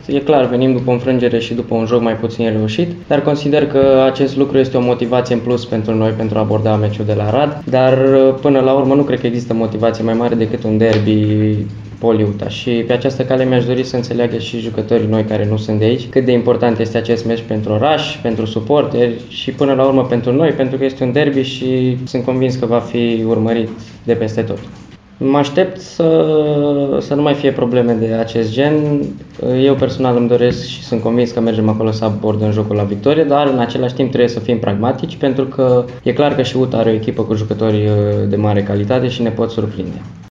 e clar, venim după o înfrângere și după un joc mai puțin reușit, dar consider că acest lucru este o motivație în plus pentru noi pentru a aborda meciul de la Arad, dar până la urmă nu cred că există motivație mai mare decât un derby Poliuta și pe această cale mi-aș dori să înțeleagă și jucătorii noi care nu sunt de aici cât de important este acest meci pentru oraș, pentru suporteri și până la urmă pentru noi, pentru că este un derby și sunt convins că va fi urmărit de peste tot. Mă aștept să nu mai fie probleme de acest gen. Eu personal îmi doresc și sunt convins că mergem acolo să abordăm jocul la victorie, dar în același timp trebuie să fim pragmatici pentru că e clar că și UTA are o echipă cu jucători de mare calitate și ne pot surprinde.